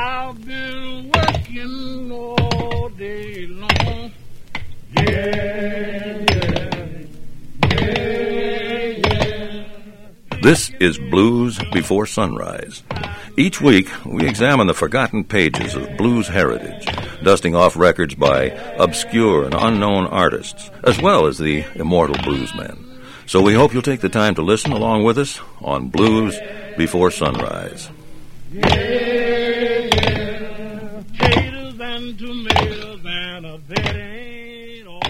I've been working all day long. Yeah, yeah, yeah. This is Blues Before Sunrise. Each week, we examine the forgotten pages of blues heritage, dusting off records by obscure and unknown artists, as well as the immortal bluesmen. So we hope you'll take the time to listen along with us on Blues Before Sunrise. Yeah, potatoes and tomatoes and a that ain't all.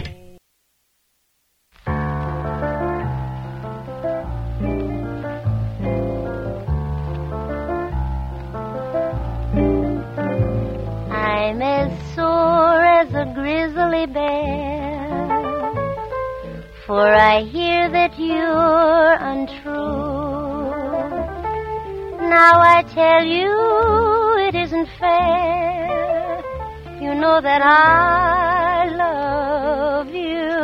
I'm as sore as a grizzly bear, for I hear that you're untrue. Now I tell you it isn't fair. You know that I love you.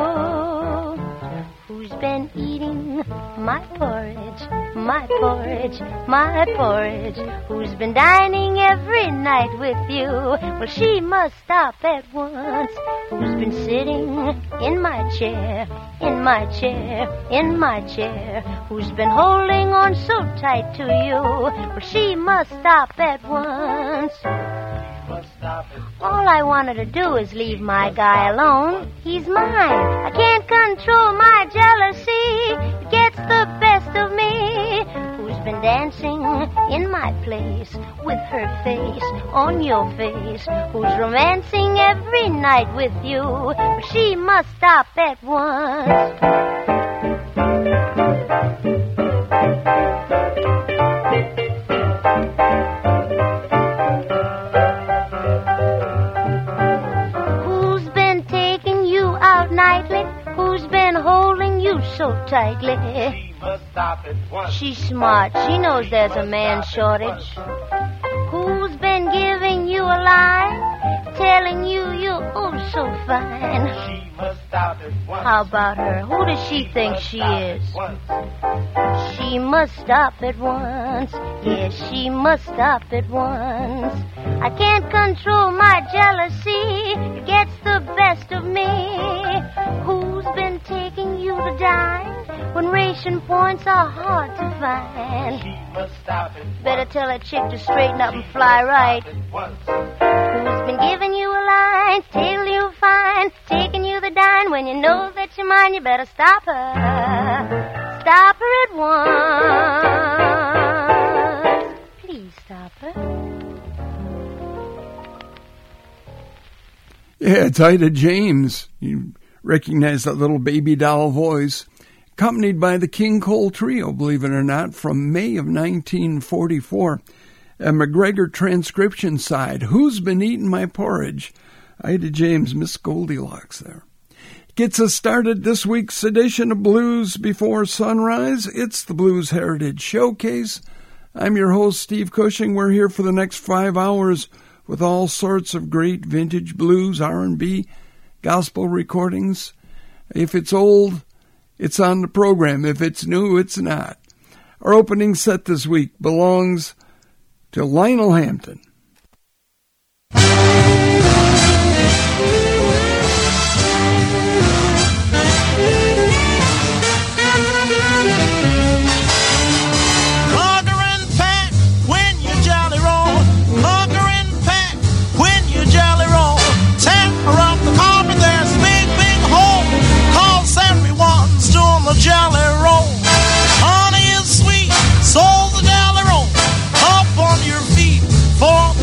Who's been eating my porridge, my porridge, my porridge? Who's been dining every night with you? Well, she must stop at once. Who's been sitting in my chair, in my chair, in my chair? Who's been holding on so tight to you? Well, she must stop at once. All I wanted to do is leave my guy alone. He's mine. I can't control my jealousy. It gets the best of me. Who's been dancing in my place with her face on your face? Who's romancing every night with you? Well, she must stop at once. Who's been holding you so tightly? She must stop at once. She's smart. She knows there's a man shortage. Who's been giving you a line, telling you you're oh so fine? She must stop at once. How about her? Who does she think she is? She must stop at once. Yes, she must stop at once. I can't control my jealousy. It gets the best of me. Who's been taking you to dine when ration points are hard to find? She must stop at once. Better tell that chick to straighten up and fly right. Who's been giving you a line, till you fine, taking you the dine when you know that you're mine? You better stop her. Stop her at once. Please stop her. Yeah, it's Ida James. You recognize that little baby doll voice. Accompanied by the King Cole Trio, believe it or not, from May of 1944. A McGregor transcription side. Who's been eating my porridge? Ida James, Miss Goldilocks there. Gets us started this week's edition of Blues Before Sunrise. It's the Blues Heritage Showcase. I'm your host, Steve Cushing. We're here for the next 5 hours with all sorts of great vintage blues, R&B, gospel recordings. If it's old, it's on the program. If it's new, it's not. Our opening set this week belongs to Lionel Hampton. Jelly roll, honey is sweet, so the jelly roll. Up on your feet for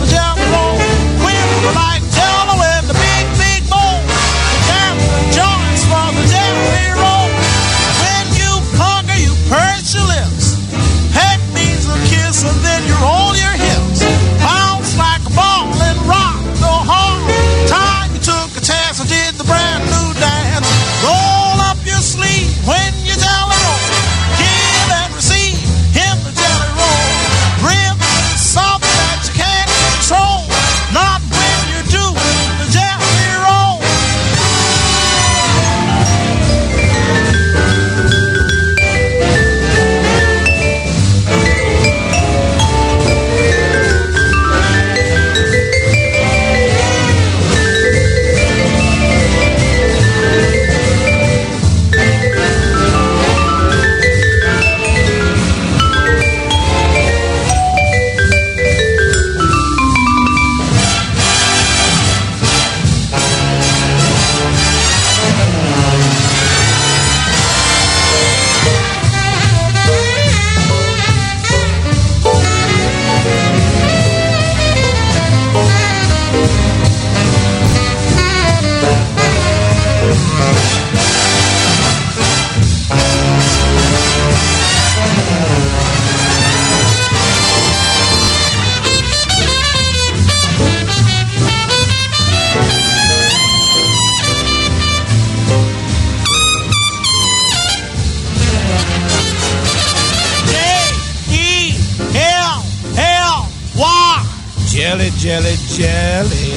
jelly, jelly, jelly.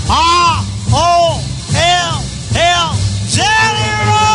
R-O-L-L, jelly roll!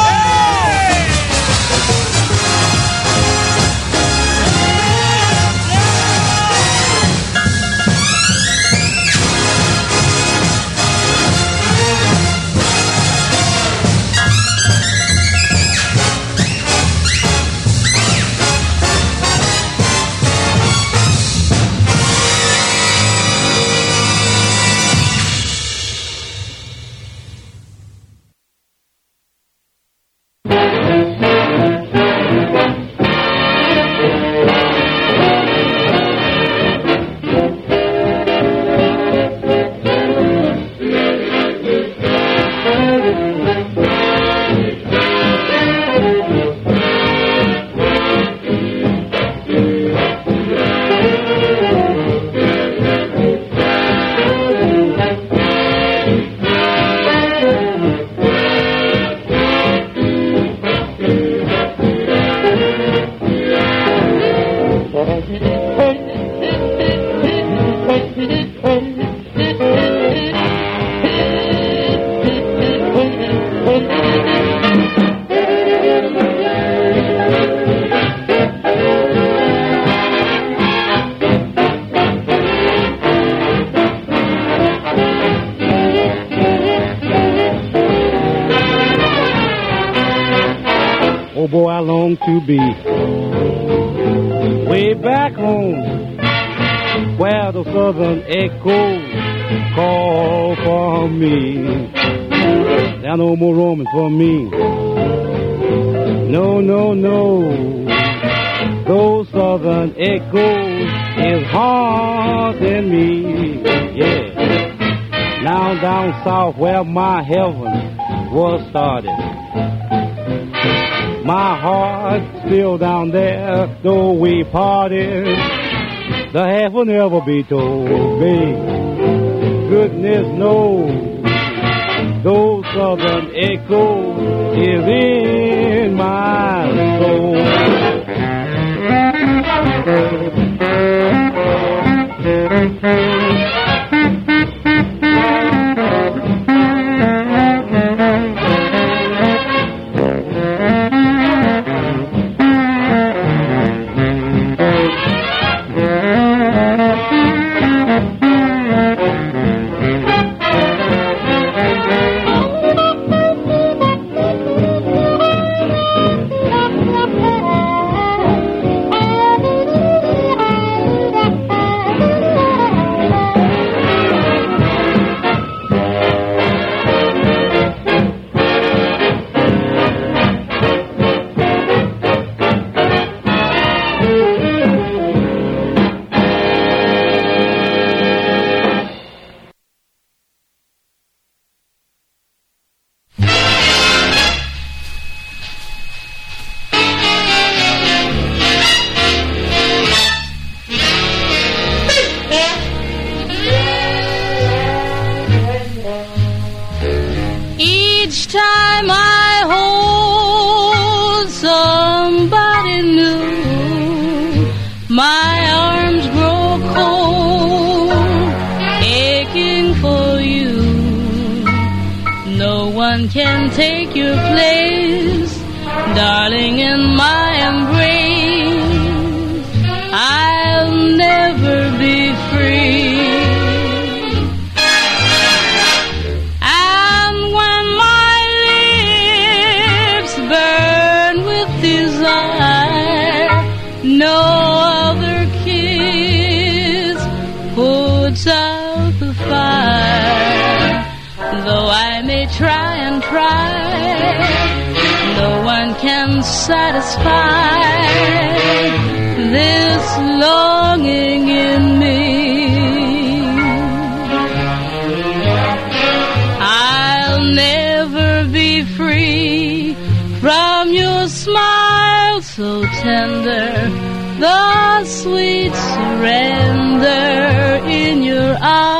Oh boy, I long to be way back home where the southern echoes call for me. There are no more romance for me. No, no, no. Those southern echoes is haunting me. Yeah. Now down south where my heaven was started. My heart still down there, though we parted. The half will never be told me. Goodness knows, those southern echoes is in my soul. Each time I hold somebody new, my arms grow cold, aching for you. No one can take your place, darling, in my embrace. I'll never be free. No other kiss puts out the fire. Though I may try and try, no one can satisfy this longing in me. I'll never be free from your smile so tender, the sweet surrender in your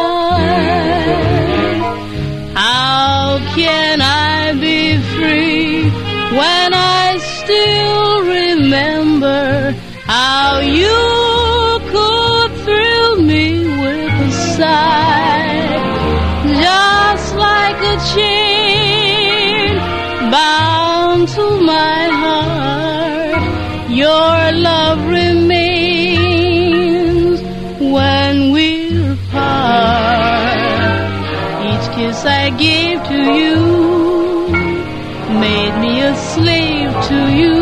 eyes. How can I be free when I still remember how you could thrill me with a sigh? chain bound to my heart. Your love remains when we're apart. Each kiss I gave to you made me a slave to you.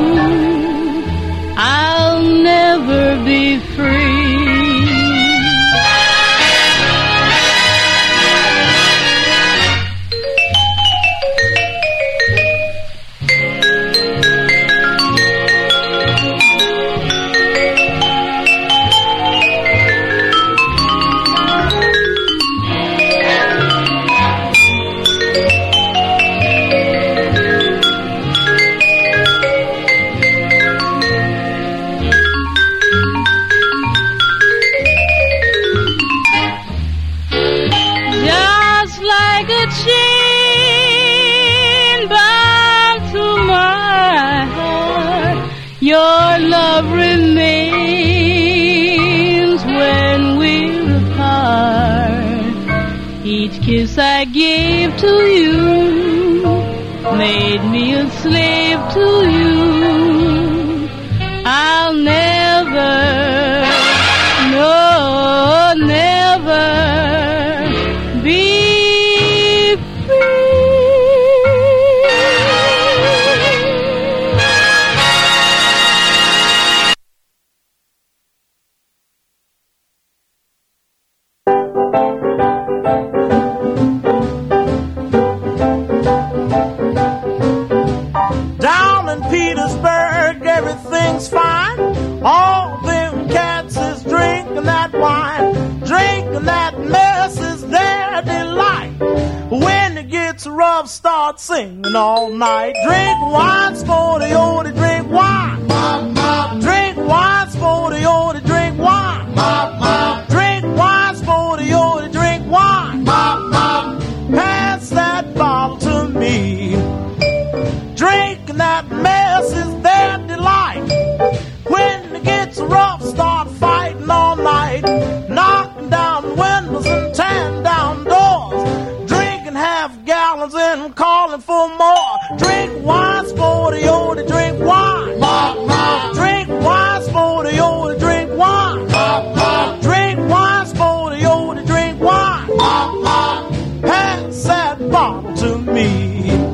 I'll never be free. Your love remains when we're apart. Each kiss I gave to you made me a slave to you. I'll never, no, never be rough, start singing all night. Drink wine, sporty, oldie, drink wine. Drink wine, sporty, oldie, drink wine. Drink wine, sporty, oldie, drink wine. Pass that bottle to me. Drinking that mess is their delight. When it gets rough, start fighting all night. Knocking down windows and tearing down doors. Half gallons and calling for more. Drink wine, sporty, oldie, drink wine. Drink wine, sporty, oldie, drink wine. Drink wine, sporty, oldie, drink wine. Pass that bottle to me.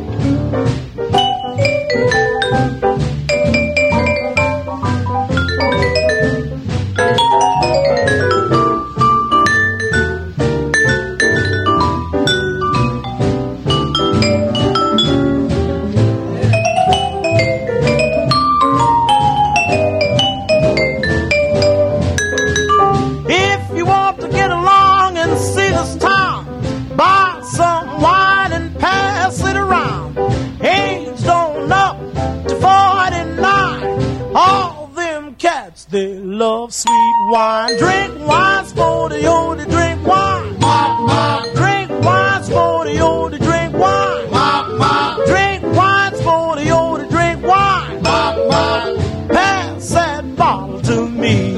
They love sweet wine. Drink wine, sporty, oldie, drink wine. Drink wine, sporty, oldie, drink wine. Drink wine, sporty, oldie, drink wine. Pass that bottle to me.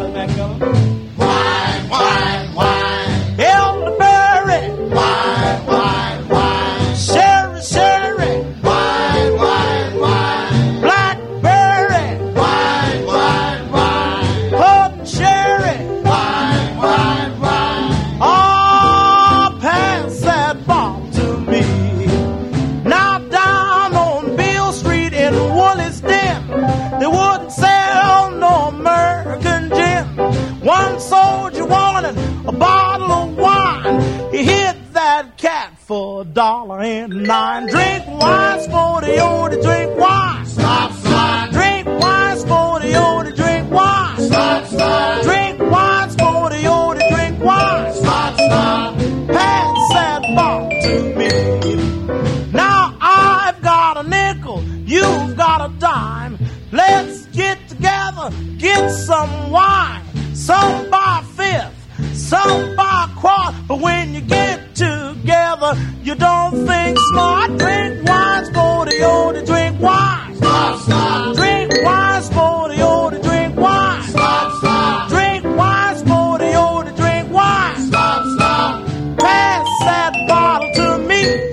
Wine, wine, wine. Elderberry. Wine, wine, wine. Sherry, sherry. Wine, wine, wine. Blackberry. Wine, wine, wine. Put sherry. Wine, wine, wine. Oh, pass that bottle to me. Now down on Beale Street in Woolly's Den, they wouldn't sell no American gin. One soldier wanted a bottle of wine. He hit that cat for $1.09. Drink wine, sporty, oldie, drink wine. Stop, slide. Drink wine, sporty, oldie, drink wine. Stop, slide. Drink wine, sporty, oldie, drink wine. Stop, slide. Pass that bottle to me. Now I've got a nickel, you've got a dime. Let's get together, get some wine. Some by fifth, some by quart. But when you get together, you don't think smart. Drink wine, sporty, oldie, drink wine. Stop, stop. Drink wine, sporty, oldie, drink wine. Stop, stop. Drink wine, sporty, oldie, drink wine. Stop, stop. Pass that bottle to me.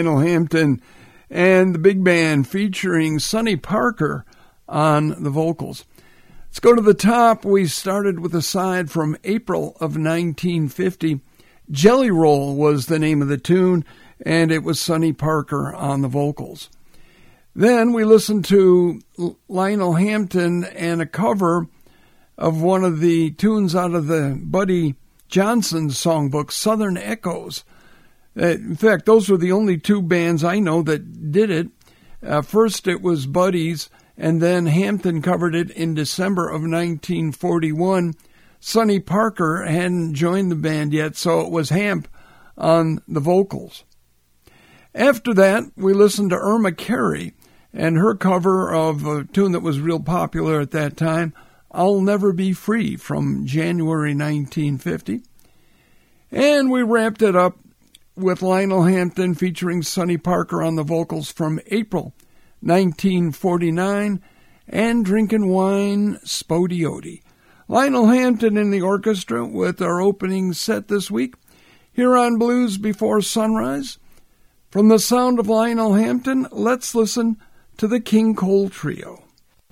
Lionel Hampton and the big band featuring Sonny Parker on the vocals. Let's go to the top. We started with a side from April of 1950. Jelly Roll was the name of the tune, and it was Sonny Parker on the vocals. Then we listened to Lionel Hampton and a cover of one of the tunes out of the Buddy Johnson songbook, Southern Echoes. In fact, those were the only two bands I know that did it. First it was Buddy's, and then Hampton covered it in December of 1941. Sonny Parker hadn't joined the band yet, so it was Hamp on the vocals. After that, we listened to Irma Carey and her cover of a tune that was real popular at that time, I'll Never Be Free, from January 1950. And we wrapped it up with Lionel Hampton featuring Sonny Parker on the vocals from April 1949, and Drinkin' Wine, Spodioti. Lionel Hampton in the orchestra with our opening set this week here on Blues Before Sunrise. From the sound of Lionel Hampton, let's listen to the King Cole Trio.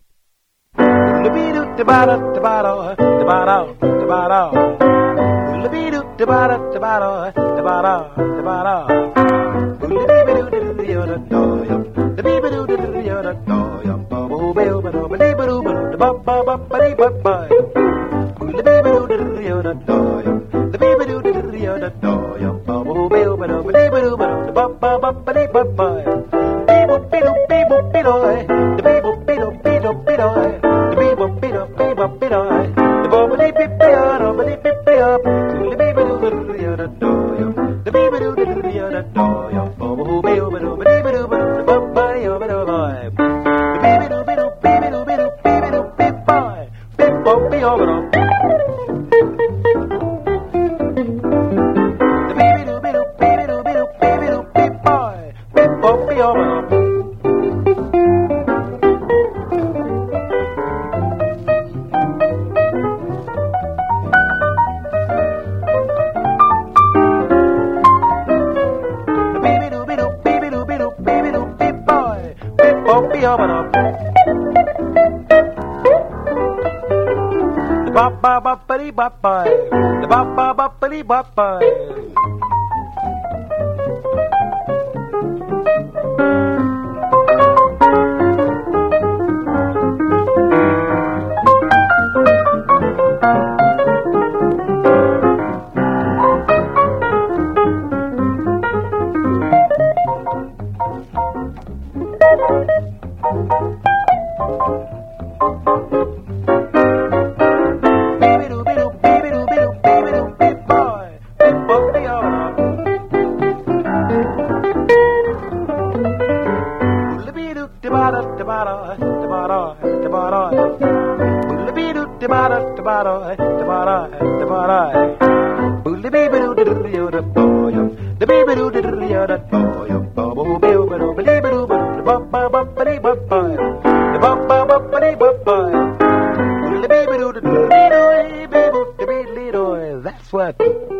That's what.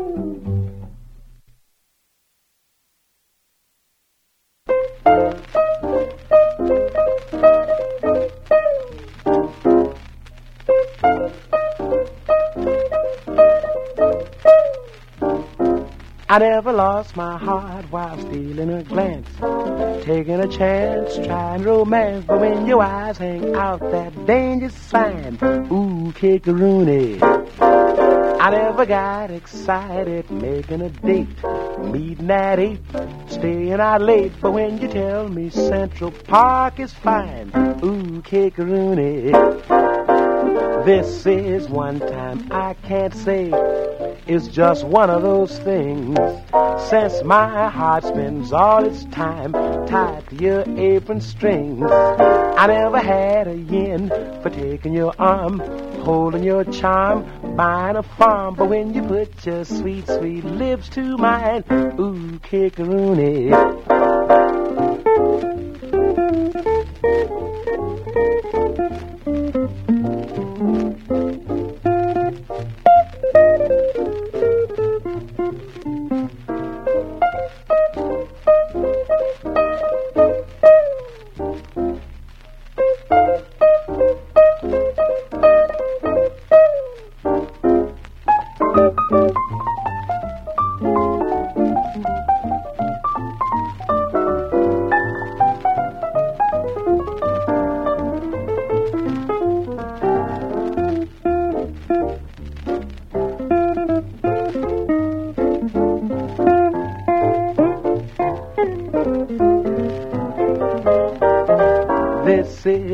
I never lost my heart while stealing a glance, taking a chance, trying romance. But when your eyes hang out that dangerous sign, ooh, kick-a-rooney. I never got excited making a date, meeting at 8, staying out late. But when you tell me Central Park is fine, ooh, kick-a-rooney. This is one time I can't say. It's just one of those things. Since my heart spends all its time tied to your apron strings, I never had a yen for taking your arm, holding your charm, buying a farm. But when you put your sweet, sweet lips to mine, ooh, kick-a-rooney.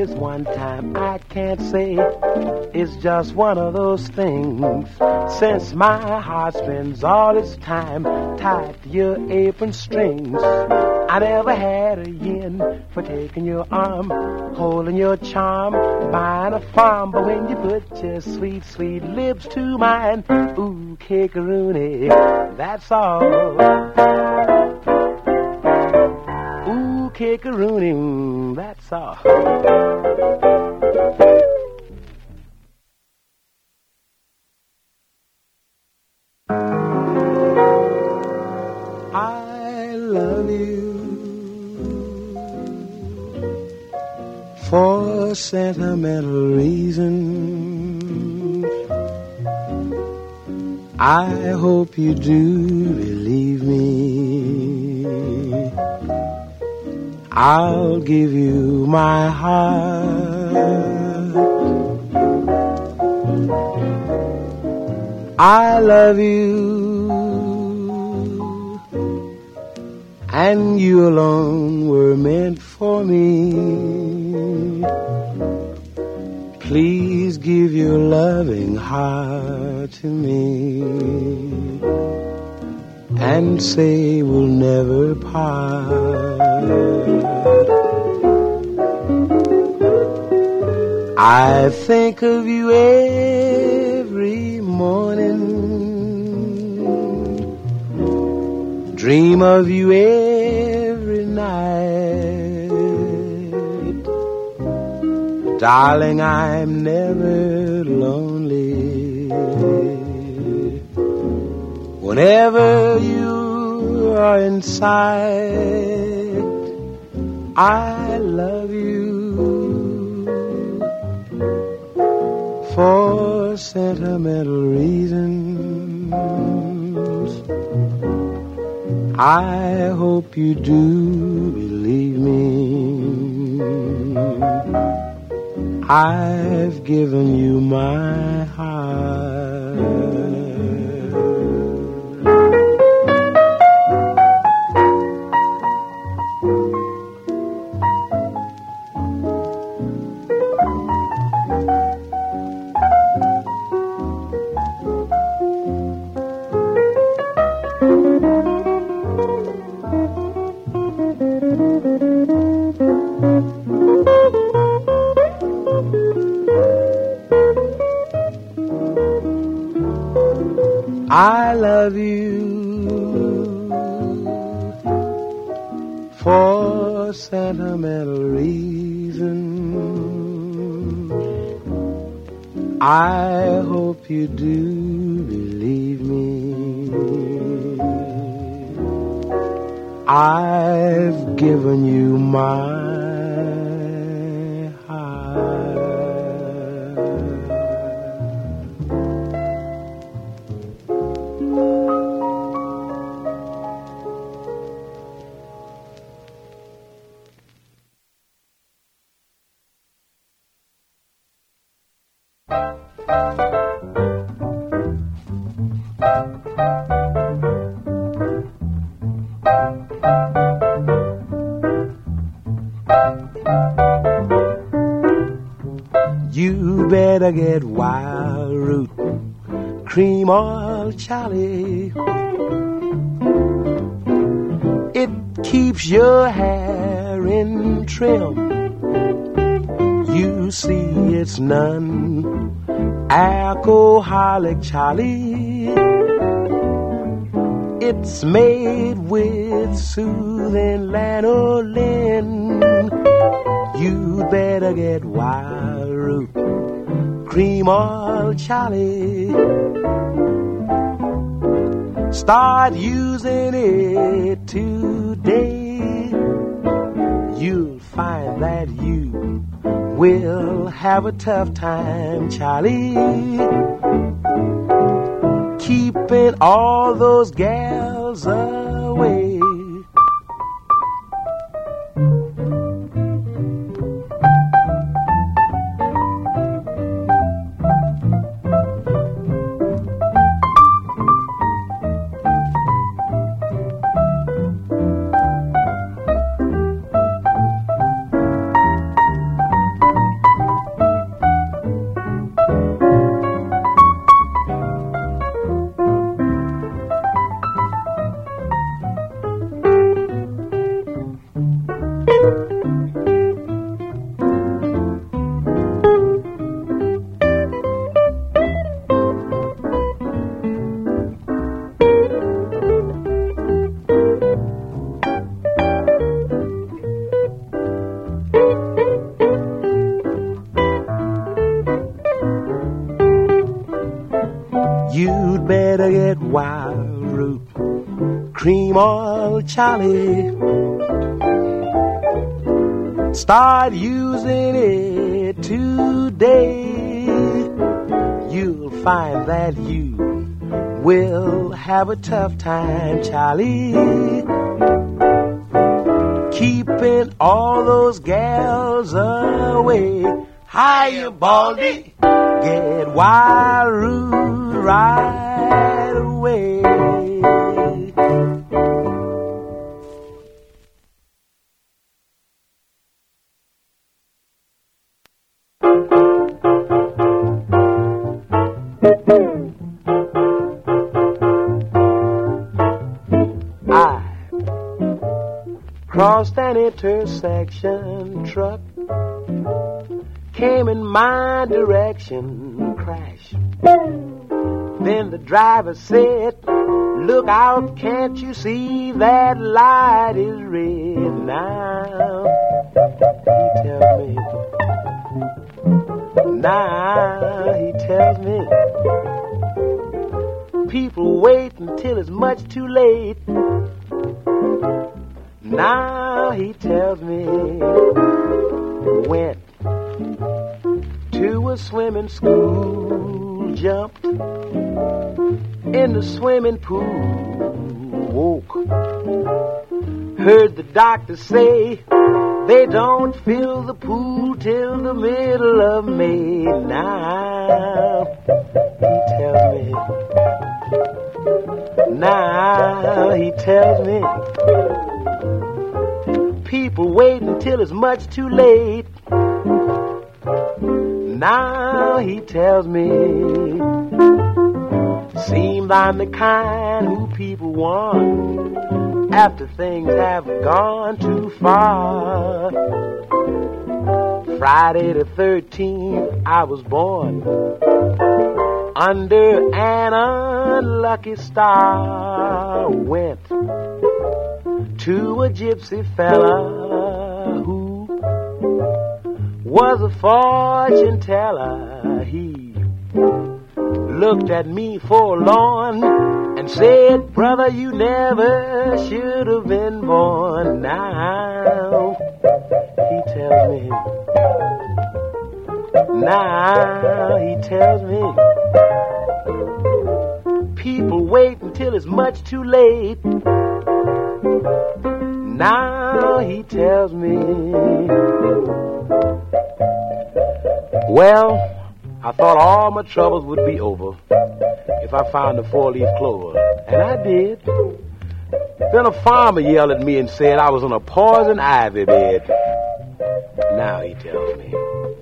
is one time I can't say. It's just one of those things. Since my heart spends all its time tied to your apron strings, I never had a yen for taking your arm, holding your charm, buying a farm. But when you put your sweet, sweet lips to mine, ooh, kickaroony, that's all. Ooh, kickaroony, that's all. I love you for sentimental reasons. I hope you do believe me. I'll give you my heart. I love you, and you alone were meant for me. Please give your loving heart to me and say we'll never part. I think of you every morning, dream of you every night. Darling, I'm never lonely. Whenever you are in sight, I love you for sentimental reasons. I hope you do believe me. I've given you my heart. I love you for sentimental reasons. I hope you do believe me. I've given you my You better get Wild Root Cream Oil, Charlie. It keeps your hair in trim. You see it's non-alcoholic, Charlie. It's made with soothing lanolin. You better get Wild Root Cream Oil, Charlie. Start using it today. You'll find that you will have a tough time, Charlie, keeping all those gals away. you'd better get Wild Root Cream Oil, Charlie. Start using it today. You'll find that you will have a tough time, Charlie, keeping all those gals away. Hiya, Baldy, get Wild Root right away. I crossed an intersection, truck came in my direction, crash. Then the driver said, look out, can't you see that light is red now? He tells me, people wait until it's much too late. Now he tells me, went to a swimming school, jumped in the swimming pool, woke, heard the doctor say they don't fill the pool till the middle of May. Now he tells me, people wait until it's much too late. Now he tells me, seems I'm the kind who people want after things have gone too far. Friday the 13th I was born under an unlucky star. Went to a gypsy fella who was a fortune teller. He looked at me forlorn and said, brother, you never should have been born. Now he tells me, people wait until it's much too late. Now he tells me, well, I thought all my troubles would be over if I found the four-leaf clover, and I did. Then a farmer yelled at me and said I was on a poison ivy bed. Now he tells me.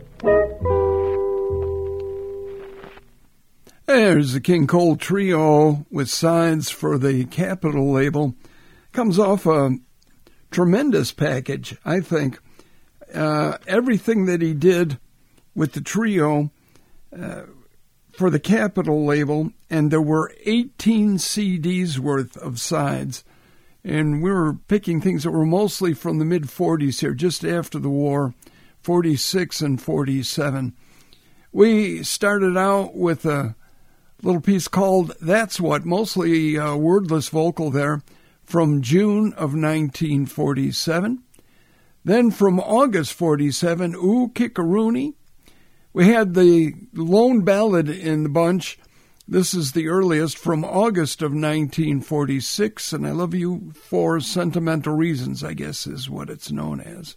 There's the King Cole Trio with sides for the Capitol label. Comes off a tremendous package, I think. Everything that he did with the trio for the Capitol label, and there were 18 CDs worth of sides. And we were picking things that were mostly from the mid-40s here, just after the war, 46 and 47. We started out with a little piece called That's What, mostly wordless vocal there, from June of 1947. Then from August 47, Ooh Kickaroony. We had the lone ballad in the bunch. This is the earliest, from August of 1946, and I Love You for Sentimental Reasons, I guess is what it's known as.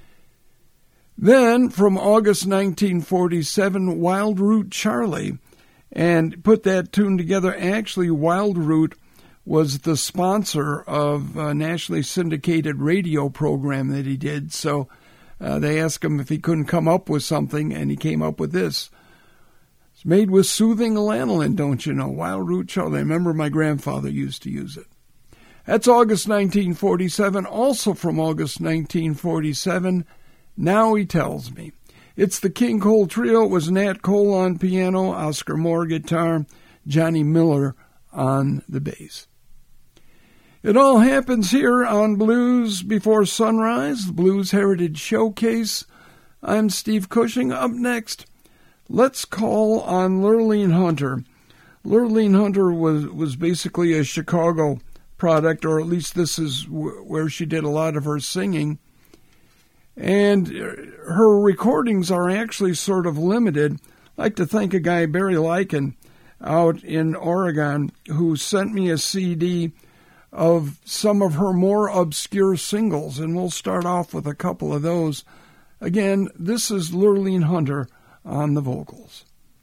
Then, from August 1947, Wild Root Charlie, and put that tune together. Actually, Wild Root was the sponsor of a nationally syndicated radio program that he did, so they asked him if he couldn't come up with something, and he came up with this. It's made with soothing lanolin, don't you know? Wild Root Charlie. I remember my grandfather used to use it. That's August 1947. Also from August 1947, Now He Tells Me. It's the King Cole Trio. It was Nat Cole on piano, Oscar Moore guitar, Johnny Miller on the bass. It all happens here on Blues Before Sunrise, the Blues Heritage Showcase. I'm Steve Cushing. Up next, let's call on Lurleen Hunter. Lurleen Hunter was basically a Chicago product, or at least this is where she did a lot of her singing. And her recordings are actually sort of limited. I'd like to thank a guy, Barry Lycan, out in Oregon, who sent me a CD of some of her more obscure singles, and we'll start off with a couple of those. Again, this is Lurleen Hunter on the vocals.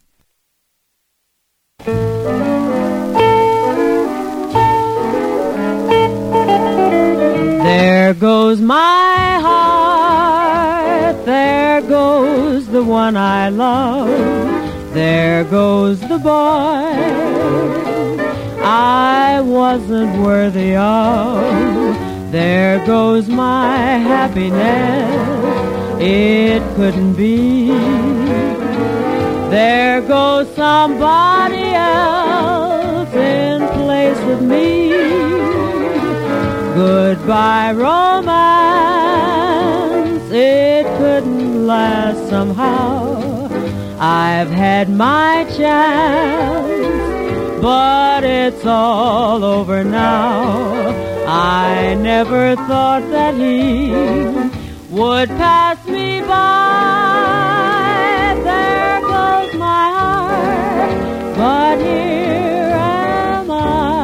There goes my heart, there goes the one I love, there goes the boy I wasn't worthy of, there goes my happiness, it couldn't be. There goes somebody else in place of me. Goodbye, romance, it couldn't last somehow. I've had my chance, but it's all over now. I never thought that he would pass me by. There goes my heart, but here am I.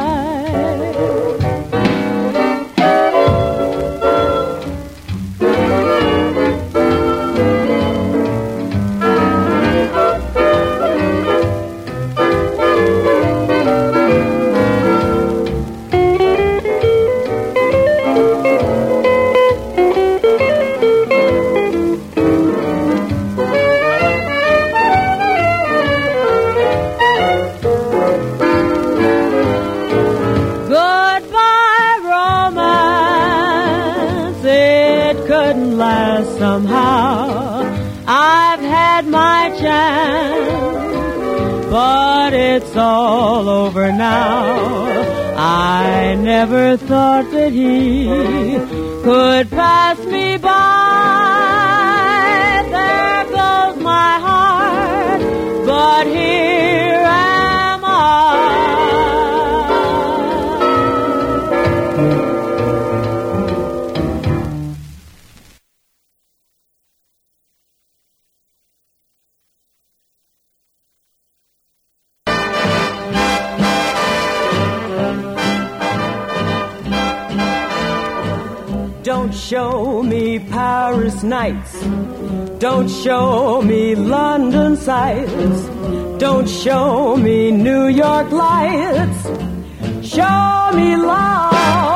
Somehow I've had my chance, but it's all over now. I never thought that he could pass me by. There goes my heart, but here am I. Don't show me Paris nights, don't show me London sights, don't show me New York lights, show me love,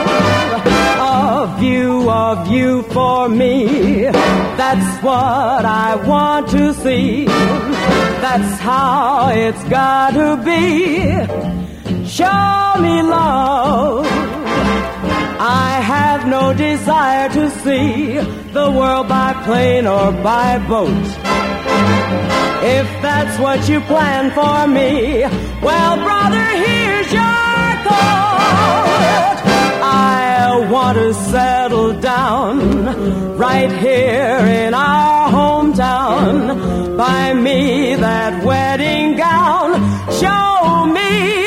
a view of you for me, that's what I want to see, that's how it's gotta be, show me love. I have no desire to see the world by plane or by boat. If that's what you plan for me, well, brother, here's your coat. I want to settle down right here in our hometown. Buy me that wedding gown. Show me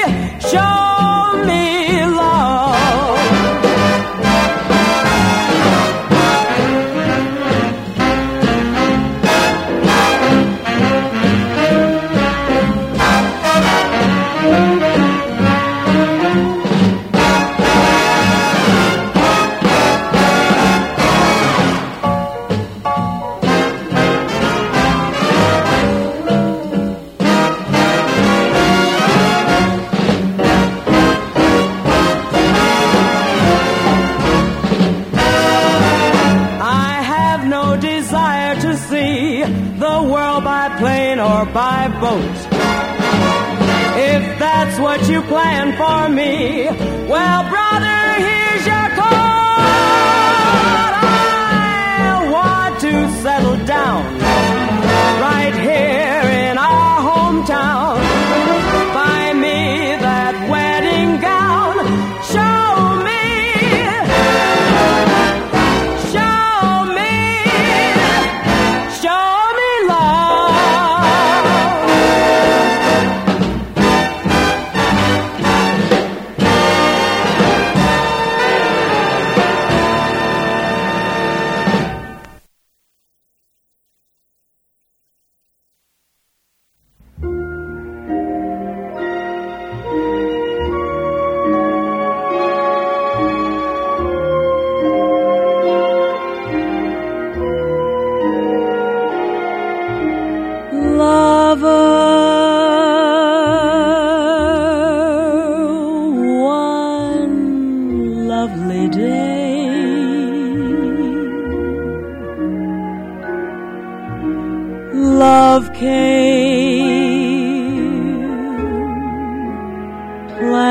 love. Or by boat. If that's what you plan for me, well, brother, here's your coat. I want to settle down right here in our hometown. Buy me that wedding gown. Show me love.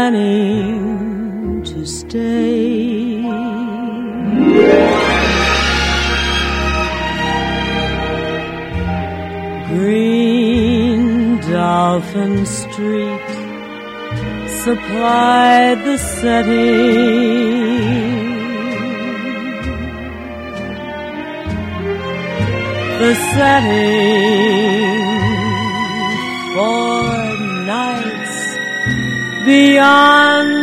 planning to stay. Green Dolphin Street supplied the setting. The setting for nights beyond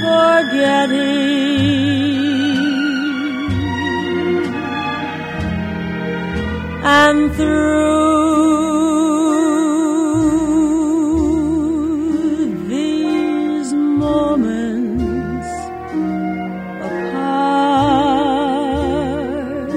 forgetting, and through these moments apart,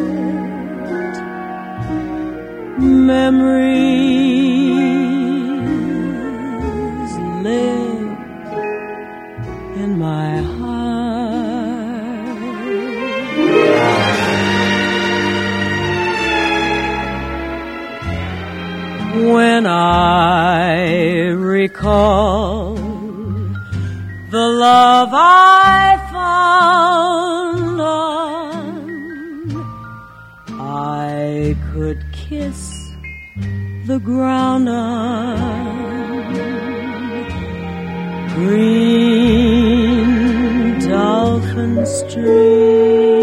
memories live in my heart. When I recall the love I found on, I could kiss the ground on Green Dolphin Street.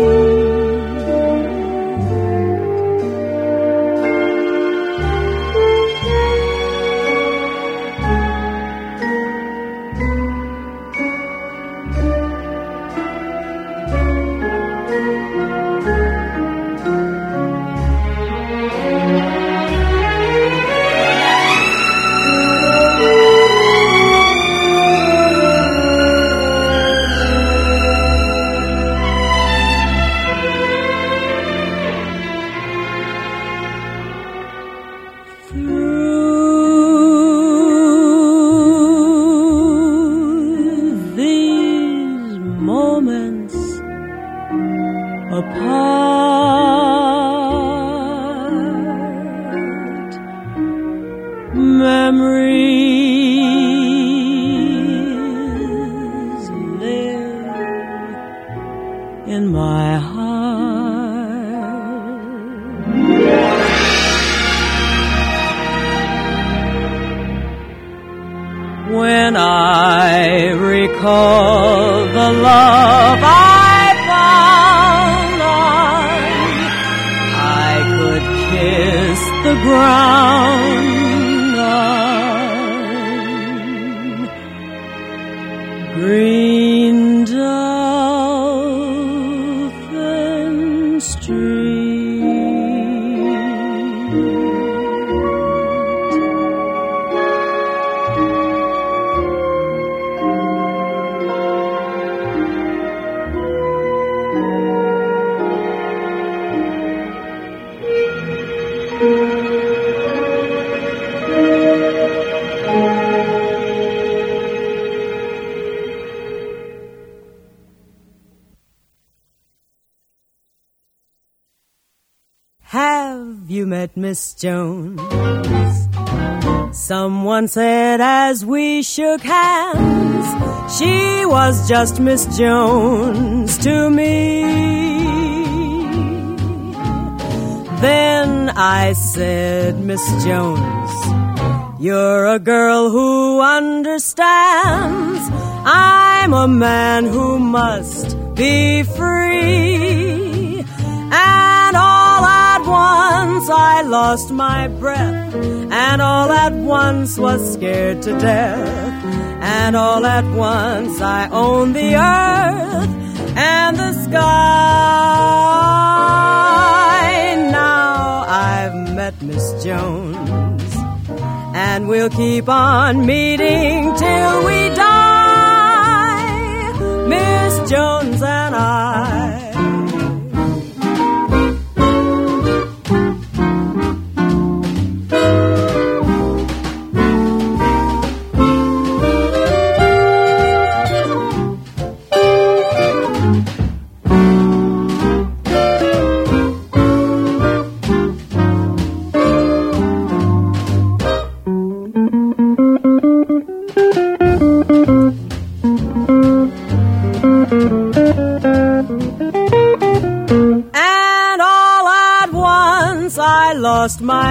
Memories live in my heart. When I recall the love I found on, I could kiss the ground Green Dolphin Street. Have you met Miss Jones? Someone said as we shook hands, she was just Miss Jones to me. Then I said, Miss Jones, you're a girl who understands. I'm a man who must be free. And all at once I lost my breath, and all at once was scared to death, and all at once I owned the earth and the sky. Now I've met Miss Jones, and we'll keep on meeting till we die, Miss Jones and I.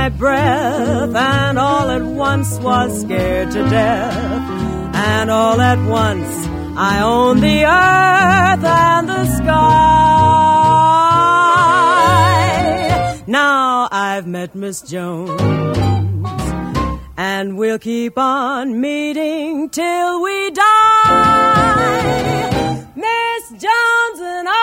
my breath, and all at once was scared to death. And all at once I owned the earth and the sky. Now I've met Miss Jones, and we'll keep on meeting till we die, Miss Jones and I.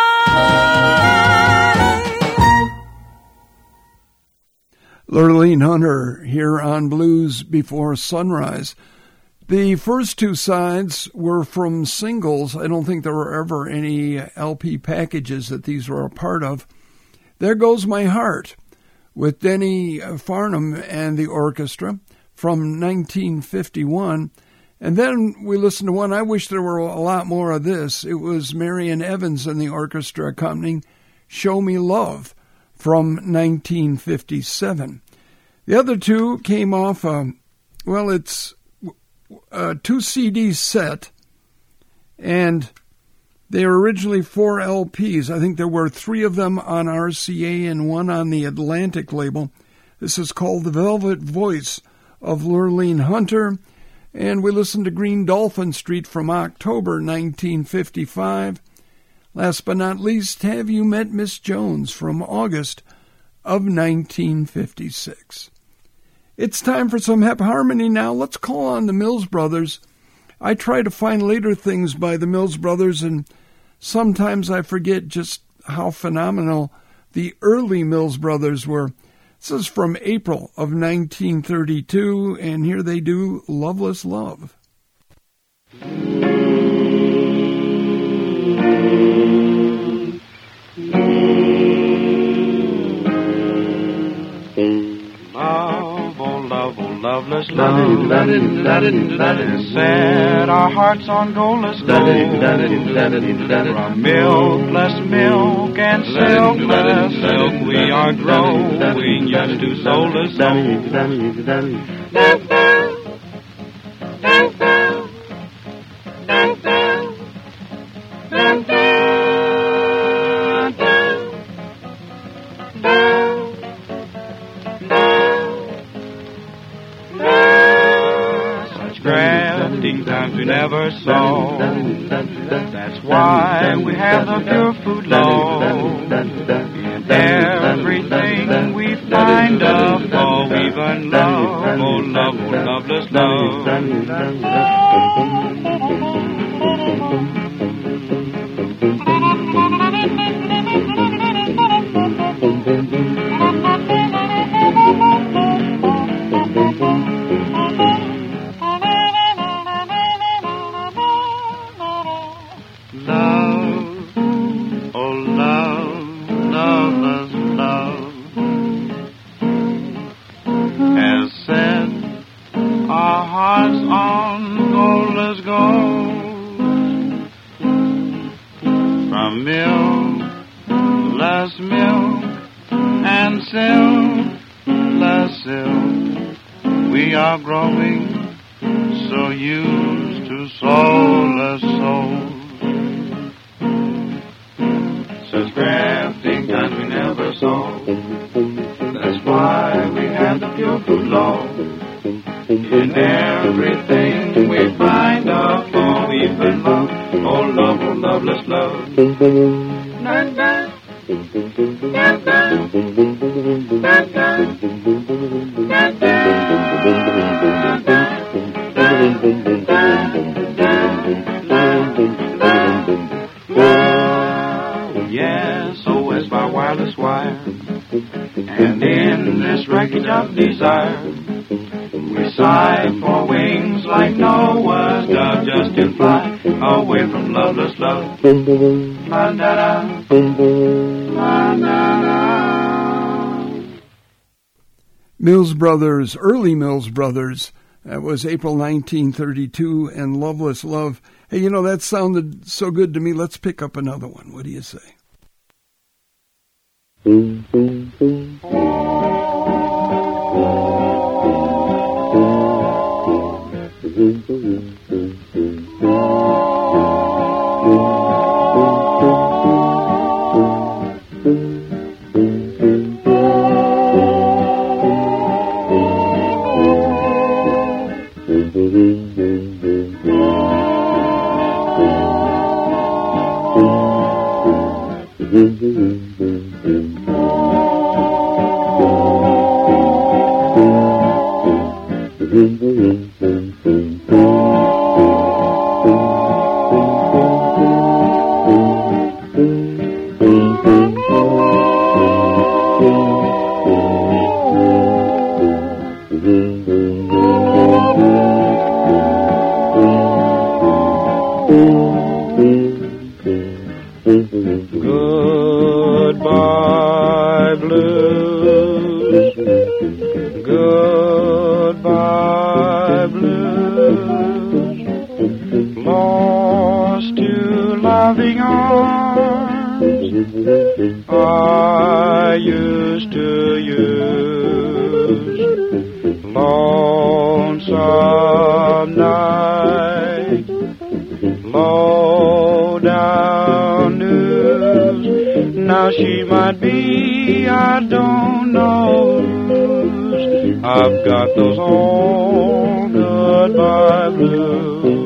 Lurleen Hunter here on Blues Before Sunrise. The first two sides were from singles. I don't think there were ever any LP packages that these were a part of. There Goes My Heart with Denny Farnham and the orchestra from 1951. And then we listened to one, I wish there were a lot more of this. It was Marion Evans and the orchestra accompanying Show Me Love from 1957. The other two came off, it's a 2 CD set, and they were originally 4 LPs. I think there were 3 of them on RCA and 1 on the Atlantic label. This is called The Velvet Voice of Lurleen Hunter, and we listened to Green Dolphin Street from October 1955. Last but not least, Have You Met Miss Jones from August of 1956. It's time for some Hep Harmony now. Let's call on the Mills Brothers. I try to find later things by the Mills Brothers, and sometimes I forget just how phenomenal the early Mills Brothers were. This is from April of 1932, and here they do Loveless Love. Loveless love, set our hearts on goalless gold. From milkless milk and silkless silk, we are growing used to soulless soul. Times we never saw. That's why we have the pure food law. In everything we find a flaw, even love, oh love, oh loveless love. Yes, OS by wireless wire, and in this wreckage of desire, we sigh for wings like Noah's dove, just to fly away from loveless love. La-da-da, la-da-da. Mills Brothers, early Mills Brothers, that was April 1932, and Loveless Love. Hey, you know, that sounded so good to me. Let's pick up another one. What do you say? Goodbye, blues. Goodbye, blues. Lost to loving arms I used to use. Lonesome night, low down news. Now she might be, I don't know. I've got those old goodbye blues.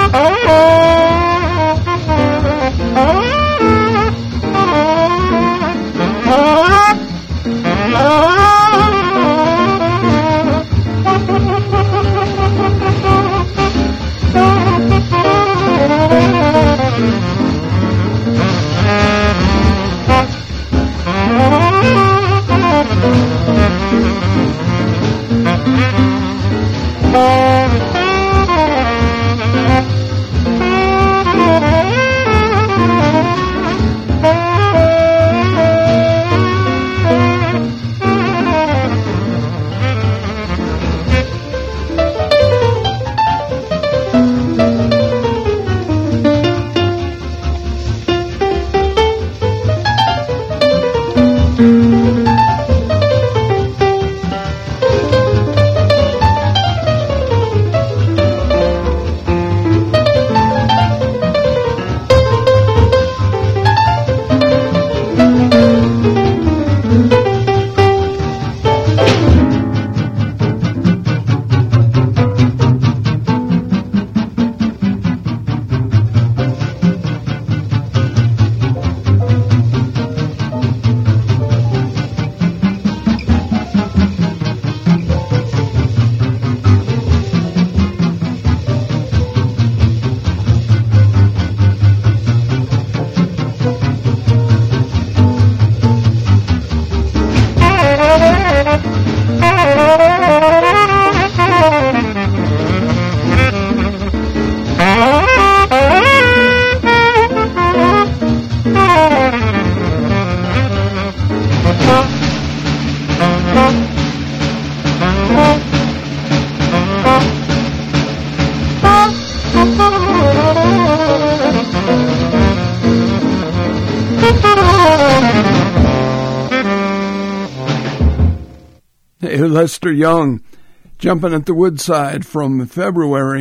Lester Young, Jumping at the Woodside from February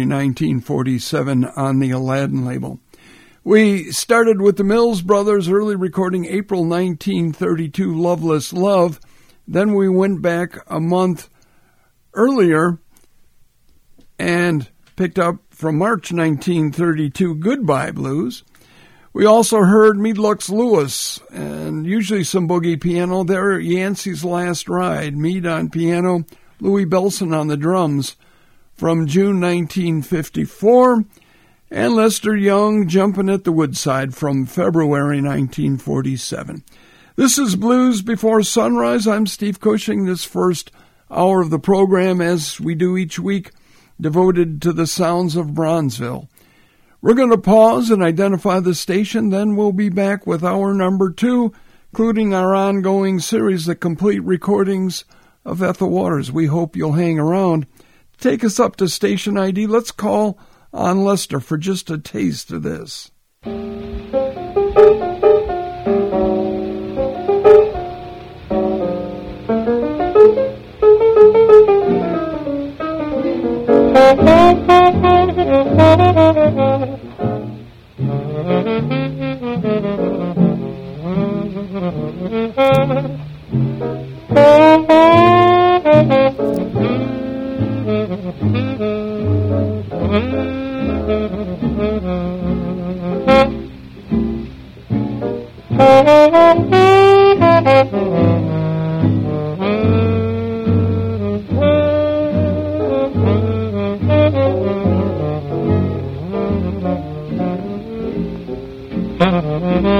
1947 on the Aladdin label. We started with the Mills Brothers' early recording April 1932, Loveless Love. Then we went back a month earlier and picked up from March 1932, Goodbye Blues. We also heard Meade Lux Lewis, and usually some boogie piano there, Yancey's Last Ride, Meade on piano, Louis Bellson on the drums, from June 1954, and Lester Young, Jumping at the Woodside, from February 1947. This is Blues Before Sunrise. I'm Steve Cushing. This first hour of the program, as we do each week, devoted to the sounds of Bronzeville. We're going to pause and identify the station, then we'll be back with hour number 2, including our ongoing series of complete recordings of Ethel Waters. We hope you'll hang around. Take us up to station ID. Let's call on Lester for just a taste of this. Mm-hmm.